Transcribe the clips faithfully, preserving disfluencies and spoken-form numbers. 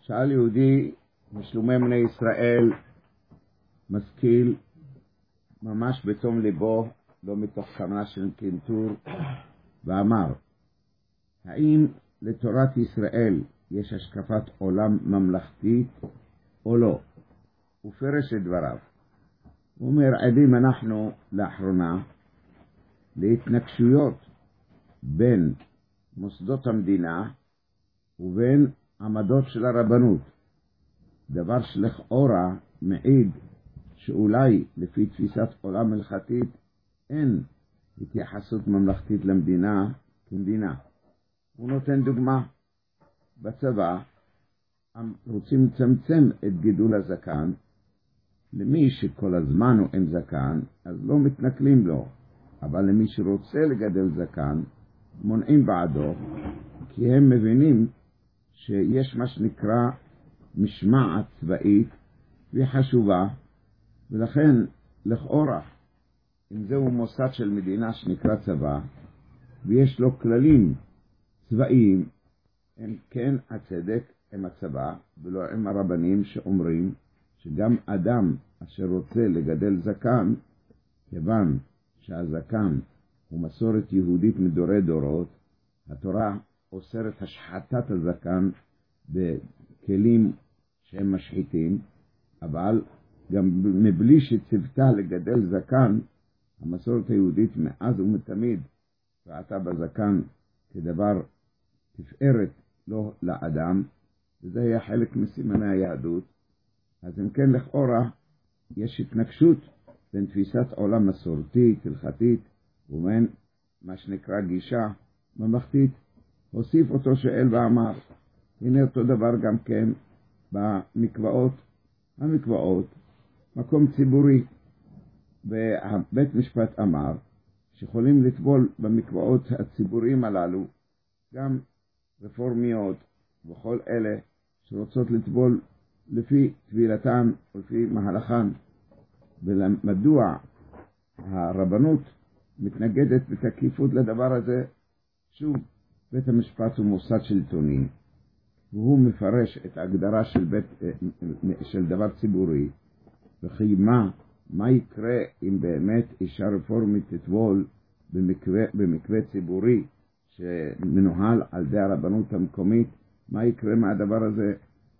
שאל יהודי משלומי בני ישראל, משכיל, ממש בתום ליבו, לא מתוך כוונה של קנטור, ואמר, האם לתורת ישראל יש השקפת עולם ממלכתית או לא? הוא פרש את דבריו. הוא אומר, עדים אנחנו לאחרונה להתנגשויות בין מוסדות המדינה ובין עמדות של הרבנות, דבר שלכאורה מעיד שאולי לפי תפיסת עולם הלכתית אין התייחסות ממלכתית למדינה כמדינה. הוא נותן דוגמה, בצבא רוצים לצמצם את גידול הזקן, למי שכל הזמן הוא עם זקן אז לא מתנכלים לו, אבל למי שרוצה לגדל זקן מונעים בעדו, כי הם מבינים שיש מה שנקרא משמעת צבאית והיא חשובה, ולכן לכאורה אם זהו מוסד של מדינה שנקרא צבא ויש לו כללים צבאיים, הם כן הצדק עם הצבא ולא עם הרבנים שאומרים שגם אדם אשר רוצה לגדל זקן, כיוון שהזקן הוא מסורת יהודית מדורי דורות, התורה אוסרת השחתת הזקן בכלים שהם משחיתים, אבל גם מבלי שצוותה לגדל זקן, המסורת היהודית מאז ומתמיד ראתה בזקן כדבר תפארת לא לאדם, וזה היה חלק מסימני היהדות. אז אם כן לכאורה יש התנגשות בין תפיסת עולם מסורתית, הלכתית, ובין מה שנקרא גישה ממלכתית. הוסיף אותו שאל ואמר, הנה אותו דבר גם כן במקוואות. המקוואות, מקום ציבורי, ובית משפט אמר שיכולים לטבול במקוואות הציבוריים הללו גם רפורמיות וכל אלה שרוצות לטבול לפי טבילתן ולפי מהלכן. ומדוע הרבנות מתנגדת בתקיפות לדבר הזה? שוב, בית המשפט הוא מוסד שלטוני, והוא מפרש את ההגדרה של, בית, של דבר ציבורי, וכי מה, מה יקרה אם באמת אישה רפורמית תטבול במקווה, במקווה ציבורי שמנוהל על ידי הרבנות המקומית? מה יקרה מהדבר הזה?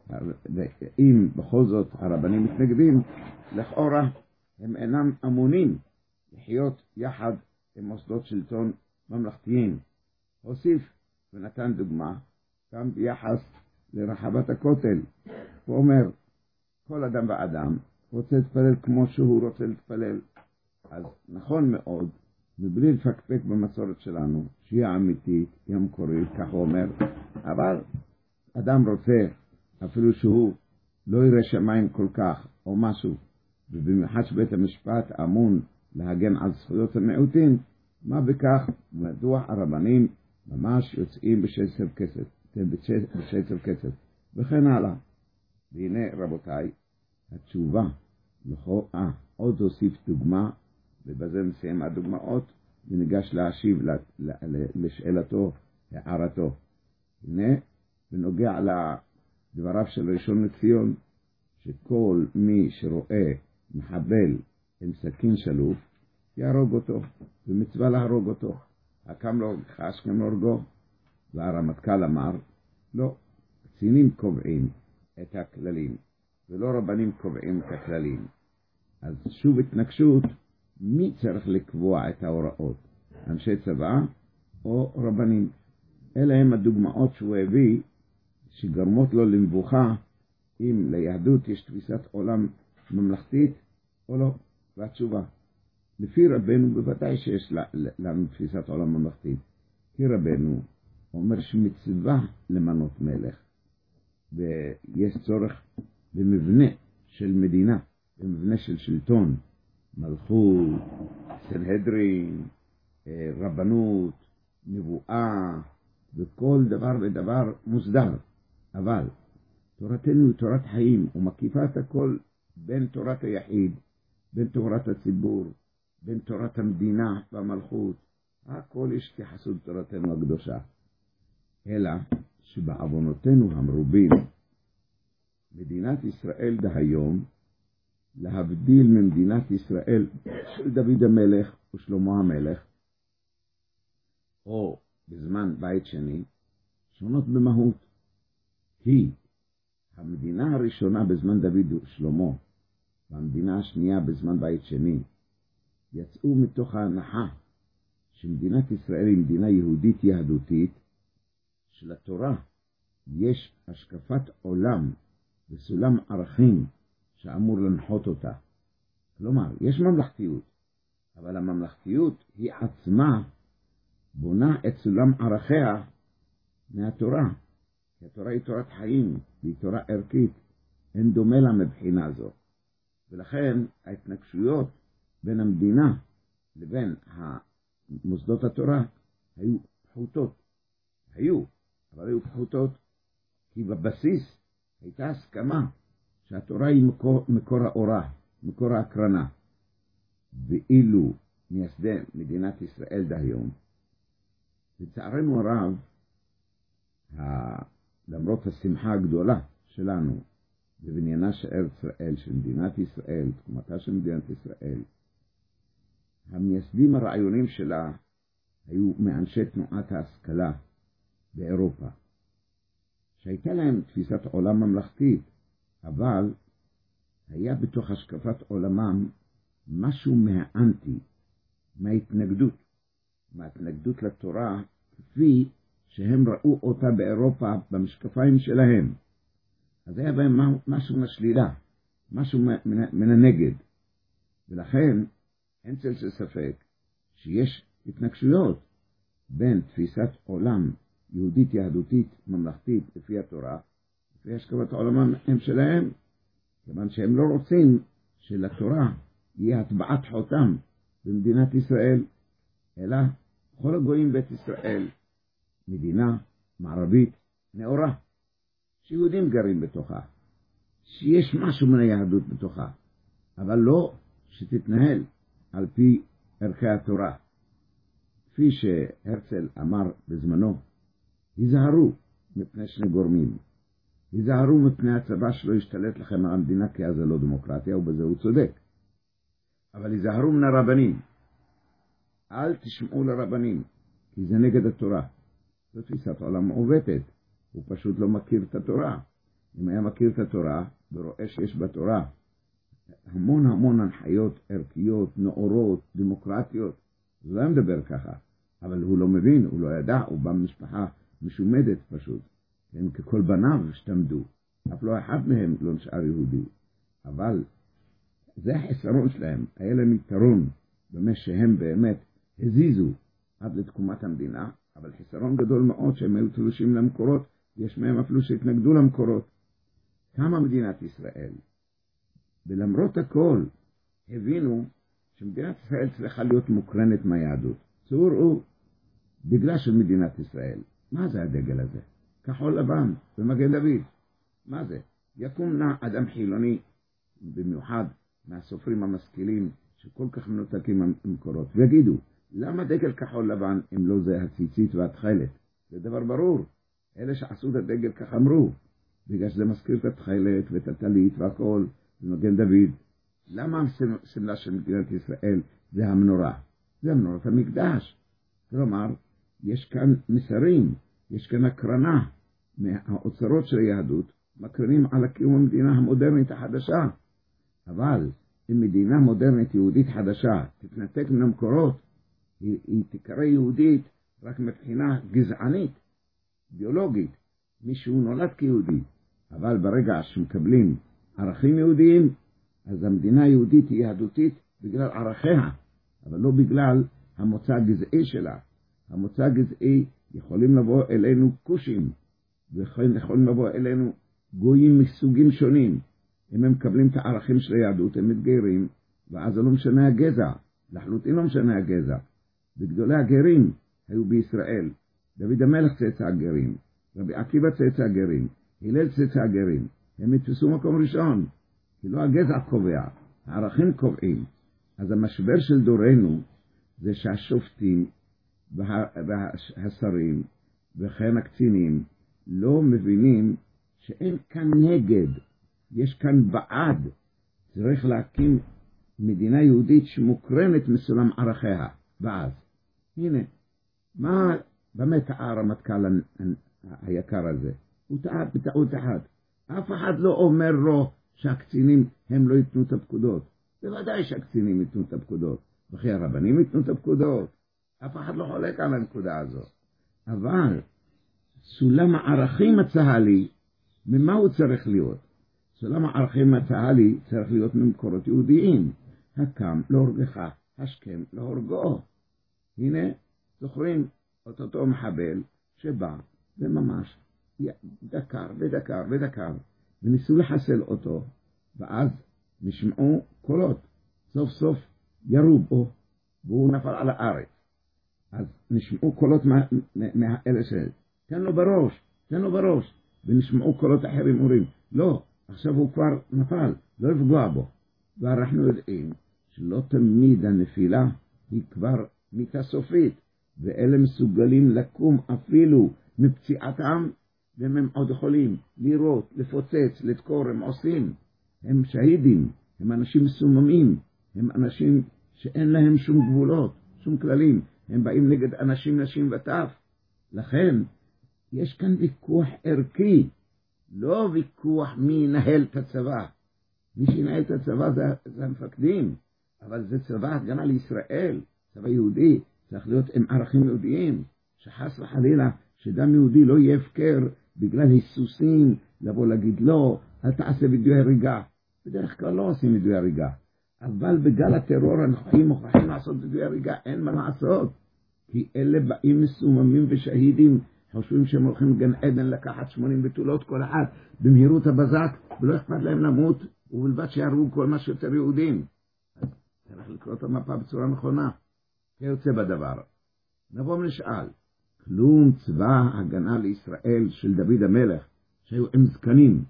אם בכל זאת הרבנים מתנגדים, לכאורה הם אינם אמונים לחיות יחד עם מוסדות שלטון ממלכתיים. הוסיף ונתן דוגמה גם ביחס לרחבת הכותל. הוא אומר, כל אדם ואדם רוצה להתפלל כמו שהוא רוצה להתפלל. אז נכון מאוד, מבלי לפקפק במסורת שלנו, שהיא האמיתית, היא המקורית, כך הוא אומר, אבל אדם רוצה, אפילו שהוא לא יראה שמיים כל כך או משהו, ובמיוחד שבית המשפט אמון להגן על זכויות המיעוטים, מה בכך? מדוע הרבנים ממש יוצאים בשצף כסף, בשצף כסף, וכן הלאה. והנה רבותיי, התשובה, אה, עוד הוסיף דוגמה, ובזה נסיים הדוגמאות, וניגש להשיב לשאלתו, הערתו. הנה, בנוגע לדבריו של ראשון לציון, שכל מי שרואה מחבל עם סכין שלוף, יהרוג אותו, ומצווה להרוג אותו. הקם לו חשכם להורגו, והרמטכ"ל אמר, לא, קצינים קובעים את הכללים, ולא רבנים קובעים את הכללים. אז שוב התנגשות, מי צריך לקבוע את ההוראות? אנשי צבא או רבנים? אלה הם הדוגמאות שהוא הביא, שגרמות לו למבוכה, אם ליהדות יש תפיסת עולם ממלכתית או לא. והתשובה, לפי רבנו בוודאי שיש לנו תפיסת עולם ממלכתית. כי רבנו אומר שמצווה למנות מלך, ויש צורך במבנה של מדינה, במבנה של שלטון, מלכות, סנהדרין, רבנות, נבואה, וכל דבר ודבר מוסדר. אבל תורתנו היא תורת חיים, ומקיפה את הכל, בין תורת היחיד, בין תורת הציבור, בין תורת המדינה והמלכות. הכל יש התייחסות תורתנו הקדושה. אלא שבעוונותינו המרובים, מדינת ישראל דהיום, להבדיל ממדינת ישראל של דוד המלך ושלמה המלך, או בזמן בית שני, שונות במהות. היא, המדינה הראשונה בזמן דוד ושלמה, והמדינה השנייה בזמן בית שני, יצאו מתוך ההנחה שמדינת ישראל היא מדינה יהודית יהדותית, שלתורה יש השקפת עולם וסולם ערכים שאמור לנחות אותה. כלומר, יש ממלכתיות, אבל הממלכתיות היא עצמה בונה את סולם ערכיה מהתורה. כי התורה היא תורת חיים, והיא תורה ערכית, אין דומה לה מבחינה זו. ולכן ההתנגשויות בין המדינה לבין מוסדות התורה היו פחותות. היו, אבל היו פחותות, כי בבסיס הייתה הסכמה שהתורה היא מקור, מקור האורה, מקור ההקרנה. ואילו מייסדי מדינת ישראל דהיום, לצערנו הרב, ה... למרות השמחה הגדולה שלנו בבניינה של ארץ ישראל, של מדינת ישראל, תקומתה של מדינת ישראל, המייסדים הרעיונים שלה היו מאנשי תנועת ההשכלה באירופה, שהייתה להם תפיסת עולם ממלכתית, אבל היה בתוך השקפת עולמם משהו מהאנטי, מההתנגדות, מההתנגדות לתורה, כפי שהם ראו אותה באירופה במשקפיים שלהם. אז היה בהם משהו משלילה, משהו מן הנגד. ולכן אין צל של ספק שיש התנגשויות בין תפיסת עולם יהודית יהדותית ממלכתית לפי התורה, לפי השקפת עולמם הם שלהם, כיוון שהם לא רוצים שלתורה יהיה הטבעת חותם במדינת ישראל, אלא כל הגויים בית ישראל, מדינה מערבית נאורה, שיהודים גרים בתוכה, שיש משהו מן היהדות בתוכה, אבל לא שתתנהל על פי ערכי התורה. כפי שהרצל אמר בזמנו, היזהרו מפני שני גורמים. היזהרו מפני הצבא שלא ישתלט לכם על המדינה, כי אז זה לא דמוקרטיה, ובזה הוא צודק. אבל היזהרו מן הרבנים. אל תשמעו לרבנים, כי זה נגד התורה. זו תפיסת עולם מעוותת. הוא פשוט לא מכיר את התורה. אם היה מכיר את התורה, ורואה שיש בתורה המון המון הנחיות ערכיות, נאורות, דמוקרטיות, הוא לא מדבר ככה. אבל הוא לא מבין, הוא לא ידע, הוא בא ממשפחה משומדת פשוט. הם ככל בניו השתמדו. אף לא אחד מהם לא נשאר יהודי. אבל זה החסרון שלהם. היה להם יתרון במה שהם באמת הזיזו עד לתקומת המדינה, אבל חסרון גדול מאוד שהם היו תלושים למקורות, יש מהם אפילו שהתנגדו למקורות. כמה מדינת ישראל, ולמרות הכל, הבינו שמדינת ישראל צריכה להיות מוקרנת מהיהדות. צור הוא דגלה של מדינת ישראל. מה זה הדגל הזה? כחול לבן ומגן דוד. מה זה? יקום נע אדם חילוני, במיוחד מהסופרים המשכילים שכל כך מנותקים המקורות, ויגידו, למה דגל כחול לבן אם לא זה הציצית והתחילת? זה דבר ברור. אלה שעשו את הדגל כך אמרו, בגלל שזה מזכיר את התחילת ואת הטלית והכל, ומגן דוד. למה הסמלה של מדינת ישראל זה המנורה? זה המנורת המקדש. כלומר, יש כאן מסרים, יש כאן הקרנה מהאוצרות של היהדות, מקרנים על הקיום המדינה המודרנית החדשה. אבל אם מדינה מודרנית יהודית חדשה תתנתק מן המקורות, היא, היא תקרא יהודית רק מבחינה גזענית, ביולוגית. מישהו נולד כיהודי, אבל ברגע שמקבלים ערכים יהודיים, אז המדינה היהודית היא יהדותית בגלל ערכיה, אבל לא בגלל המוצא הגזעי שלה. המוצא הגזעי יכולים לבוא אלינו קושים, ויכולים לבוא אלינו גויים מסוגים שונים. אם הם מקבלים את הערכים של היהדות, הם מתגיירים, ואז לא משנה הגזע, לחלוטין לא משנה הגזע. וגדולי הגרים היו בישראל, דוד המלך צאצא הגרים, רבי עקיבא צאצא הגרים, הלל צאצא הגרים, הם יתפסו מקום ראשון, כי לא הגזע קובע, הערכים קובעים. אז המשבר של דורנו זה שהשופטים והשרים וכן הקצינים לא מבינים שאין כאן נגד, יש כאן בעד, צריך להקים מדינה יהודית שמוקרנת מסולם ערכיה, ואז, הנה, מה באמת הרמטכ"ל היקר הזה? הוא טעה בטעות אחת. אף אחד לא אומר לו שהקצינים הם לא ייתנו את הפקודות. בוודאי שהקצינים ייתנו את הפקודות. וכי הרבנים ייתנו את הפקודות. אף אחד לא חולק על הנקודה הזו. אבל סולם הערכים הצה"לי, ממה הוא צריך להיות? סולם הערכים הצה"לי צריך להיות ממקורות יהודיים. הקם להורגך, השכם להורגו. הנה, זוכרים את אותו מחבל שבא וממש דקר ודקר ודקר, וניסו לחסל אותו, ואז נשמעו קולות. סוף סוף ירו בו, והוא נפל על הארץ. אז נשמעו קולות מהאלה של, תן לו בראש, תן לו בראש, ונשמעו קולות אחרים אומרים, לא, עכשיו הוא כבר נפל, לא לפגוע בו. ואנחנו יודעים שלא תמיד הנפילה היא כבר מיתה סופית, ואלה מסוגלים לקום אפילו מפציעתם, והם עוד יכולים לירות, לפוצץ, לדקור, הם עושים. הם שהידים, הם אנשים מסוממים, הם אנשים שאין להם שום גבולות, שום כללים. הם באים נגד אנשים, נשים וטף. לכן, יש כאן ויכוח ערכי, לא ויכוח מי ינהל את הצבא. מי שינהל את הצבא זה, זה המפקדים, אבל זה צבא הגנה לישראל, צבא יהודי, צריך להיות עם ערכים יהודיים, שחס וחלילה שדם יהודי לא יהיה הפקר בגלל היסוסים, לבוא להגיד לא, אל תעשה וידוי הריגה. בדרך כלל לא עושים וידוי הריגה. אבל בגל הטרור הנוכחי מוכרחים לעשות וידוי הריגה, אין מה לעשות. כי אלה באים מסוממים ושהידים, חושבים שהם הולכים גן עדן לקחת שמונים בתולות כל אחד במהירות הבזק, ולא אכפת להם למות, ובלבד שיהרגו כל מה שיותר יהודים. אז צריך לקרוא את המפה בצורה נכונה. כיוצא בדבר. נבוא ונשאל, כלום צבא הגנה לישראל של דוד המלך, שהיו עם זקנים,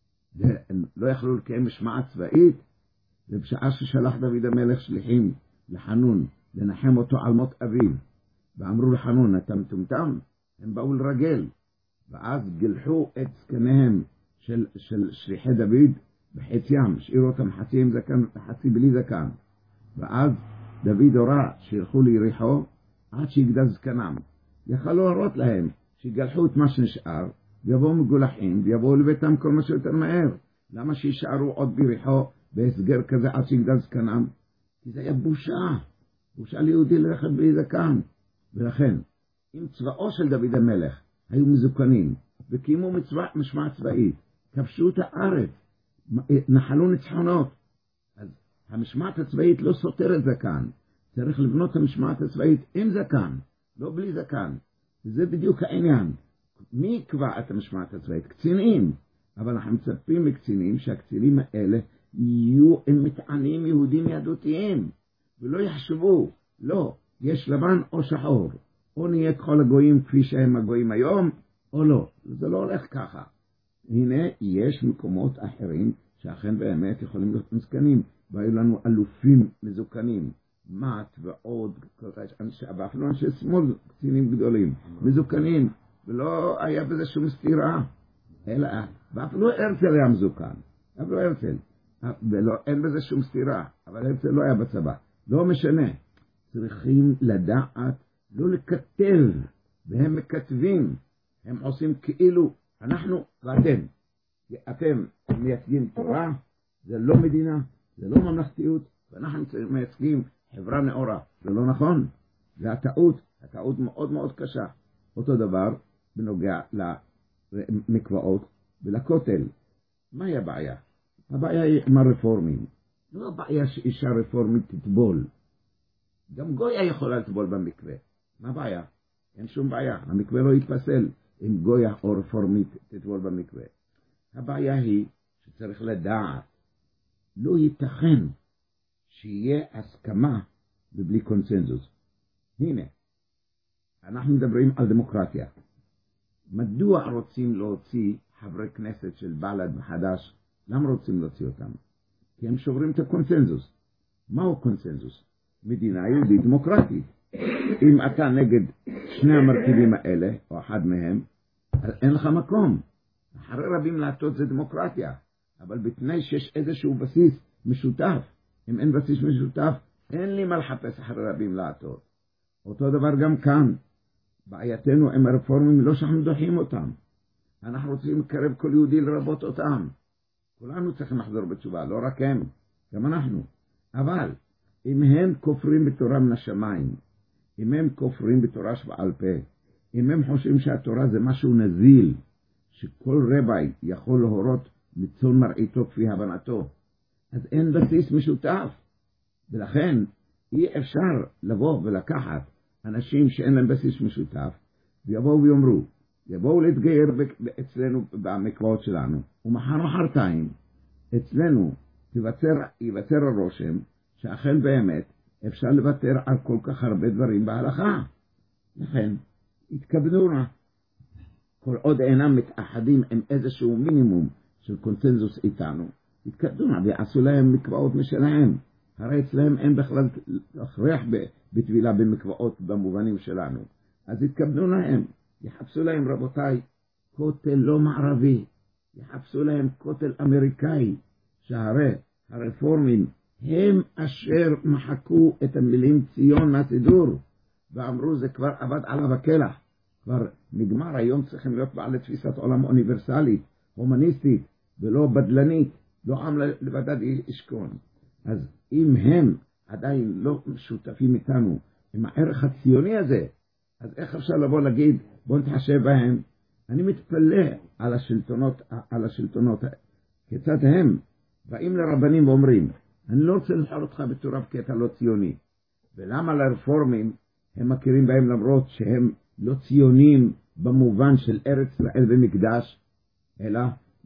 לא יכלו לקיים משמעת צבאית, ובשעה ששלח דוד המלך שליחים לחנון, לנחם אותו על מות אביו, ואמרו לחנון, אתה מטומטם? הם באו לרגל, ואז גלחו את זקניהם של, של שליחי דוד בחציים, השאירו אותם חצי עם זקן וחצי בלי זקן, ואז דוד הורה שילכו ליריחו עד שיגדל זקנם. יכל להורות להם שיגלחו את מה שנשאר, ויבואו מגולחים, ויבואו לביתם כל מה שיותר מהר. למה שישארו עוד ביריחו בהסגר כזה עד שיגדל זקנם? כי זה היה בושה, בושה ליהודי ללכת בלי זקן. ולכן, אם צבאו של דוד המלך היו מזוקנים, וקיימו מצווה משמעת צבאית, כבשו את הארץ, נחלו ניצחונות, אז המשמעת הצבאית לא סותרת זקן. צריך לבנות את המשמעת הצבאית עם זקן, לא בלי זקן. וזה בדיוק העניין. מי יקבע את המשמעת הצבאית? קצינים. אבל אנחנו מצפים מקצינים שהקצינים האלה יהיו עם מטענים יהודים יהדותיים, ולא יחשבו, לא, יש לבן או שחור, או נהיה כל הגויים כפי שהם הגויים היום, או לא. זה לא הולך ככה. הנה, יש מקומות אחרים שאכן באמת יכולים להיות מסכנים, והיו לנו אלופים מזוקנים, מת ועוד, ואפילו אנשי שמאל, קצינים גדולים, מזוקנים, ולא היה בזה שום סתירה, אלא, ואפילו הרצל היה מזוקן, אפילו הרצל, ולא, אין בזה שום סתירה, אבל הרצל לא היה בצבא, לא משנה. צריכים לדעת, לא לכתב, והם מכתבים, הם עושים כאילו, אנחנו ואתם, אתם מייצגים תורה, זה לא מדינה, זה לא ממלכתיות, ואנחנו מייצגים חברה נאורה. זה לא נכון. זה הטעות, הטעות מאוד מאוד קשה. אותו דבר בנוגע למקוואות ולכותל. מהי הבעיה? הבעיה היא עם הרפורמים. לא הבעיה שאישה רפורמית תטבול. גם גויה יכולה לטבול במקווה. מה הבעיה? אין שום בעיה. המקווה לא יתפסל אם גויה או רפורמית תטבול במקווה. הבעיה היא שצריך לדעת, לא ייתכן שיהיה הסכמה ובלי קונצנזוס. הנה, אנחנו מדברים על דמוקרטיה. מדוע רוצים להוציא חברי כנסת של בל"ד וחד"ש? למה רוצים להוציא אותם? כי הם שוברים את הקונצנזוס. מהו קונצנזוס? מדינה יהודית דמוקרטית. אם אתה נגד שני המרכיבים האלה, או אחד מהם, אז אין לך מקום. אחרי רבים להטות זה דמוקרטיה. אבל בתנאי שיש איזשהו בסיס משותף. אם אין בסיס משותף, אין לי מה לחפש אחרי רבים לעטות. אותו דבר גם כאן. בעייתנו עם הרפורמים לא שאנחנו דוחים אותם. אנחנו רוצים לקרב כל יהודי לרבות אותם. כולנו צריכים לחזור בתשובה, לא רק הם, גם אנחנו. אבל אם הם כופרים בתורה מן השמיים, אם הם כופרים בתורה שבעל פה, אם הם חושבים שהתורה זה משהו נזיל, שכל רבי יכול להורות מצון מראיתו כפי הבנתו, אז אין בסיס משותף. ולכן אי אפשר לבוא ולקחת אנשים שאין להם בסיס משותף, ויבואו ויאמרו, יבואו להתגייר אצלנו במקוואות שלנו, ומחר מחרתיים אצלנו תיווצר, ייווצר הרושם שאכן באמת אפשר לוותר על כל כך הרבה דברים בהלכה. לכן התכוונו לה. כל עוד אינם מתאחדים עם איזשהו מינימום של קונצנזוס איתנו, התכוונו לה ויעשו להם מקוואות משלהם. הרי אצלהם אין בכלל הכרח בטבילה במקוואות במובנים שלנו. אז התכוונו להם, יחפשו להם רבותיי כותל לא מערבי, יחפשו להם כותל אמריקאי, שהרי הרפורמים הם אשר מחקו את המילים ציון מהסידור, ואמרו זה כבר עבד עליו הכלח, כבר נגמר, היום צריכים להיות בעלי תפיסת עולם אוניברסלית, הומניסטית, ולא בדלנית, לא עם לבדד ישכון. אז אם הם עדיין לא שותפים איתנו עם הערך הציוני הזה, אז איך אפשר לבוא להגיד, בוא נתחשב בהם? אני מתפלא על השלטונות, על השלטונות, כיצד הם באים לרבנים ואומרים, אני לא רוצה לבחר אותך בתורה כי אתה לא ציוני. ולמה לרפורמים הם מכירים בהם למרות שהם לא ציונים במובן של ארץ ישראל ומקדש, אלא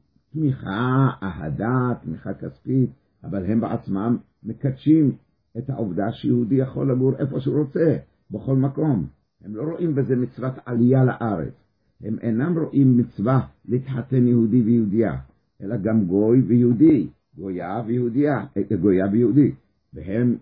תמיכה, אהדה, תמיכה כספית, אבל הם בעצמם מקדשים את העובדה שיהודי יכול לגור איפה שהוא רוצה, בכל מקום. הם לא רואים בזה מצוות עלייה לארץ. הם אינם רואים מצווה להתחתן יהודי ויהודייה, אלא גם גוי ויהודי, גויה ויהודייה, גויה ויהודי. והם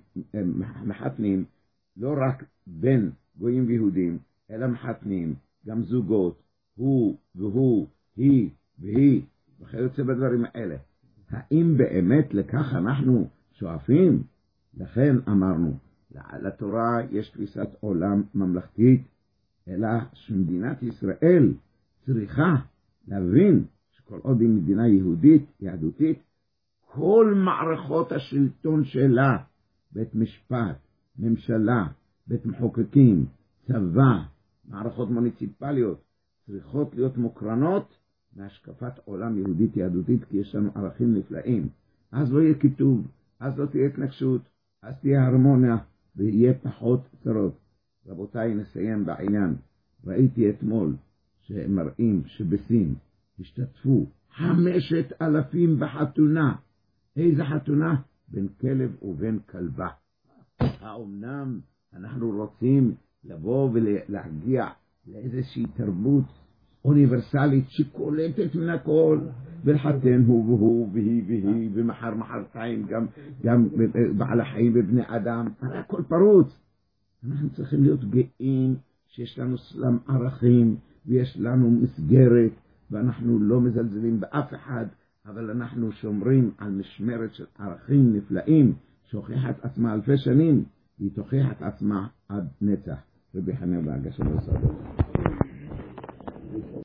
מחתנים לא רק בין גויים ויהודים, אלא מחתנים גם זוגות, הוא והוא, היא והיא, וכיוצא בדברים האלה. האם באמת לכך אנחנו שואפים? לכן אמרנו, לתורה יש תפיסת עולם ממלכתית, אלא שמדינת ישראל צריכה להבין שכל עוד היא מדינה יהודית, יהדותית, כל מערכות השלטון שלה, בית משפט, ממשלה, בית מחוקקים, צבא, מערכות מוניציפליות, צריכות להיות מוקרנות מהשקפת עולם יהודית יהדותית, כי יש לנו ערכים נפלאים. אז לא יהיה כיתוב, אז לא תהיה התנגשות, אז תהיה הרמוניה, ויהיה פחות צרות. רבותיי, נסיים בעניין. ראיתי אתמול שמראים שבסין השתתפו חמשת אלפים בחתונה. איזה חתונה? בין כלב ובין כלבה. האומנם אנחנו רוצים לבוא ולהגיע לאיזושהי תרבות אוניברסלית שקולטת מן הכל, ולחתן הוא והוא והיא והיא, ומחר מחרתיים גם, גם בעל החיים ובני אדם, הרי הכל פרוץ. אנחנו צריכים להיות גאים שיש לנו סלם ערכים ויש לנו מסגרת, ואנחנו לא מזלזלים באף אחד, אבל אנחנו שומרים על משמרת של ערכים נפלאים שהוכיחה את עצמה אלפי שנים, והיא תוכיח את עצמה עד נצח. רבי חנין בהגשת הסעדות.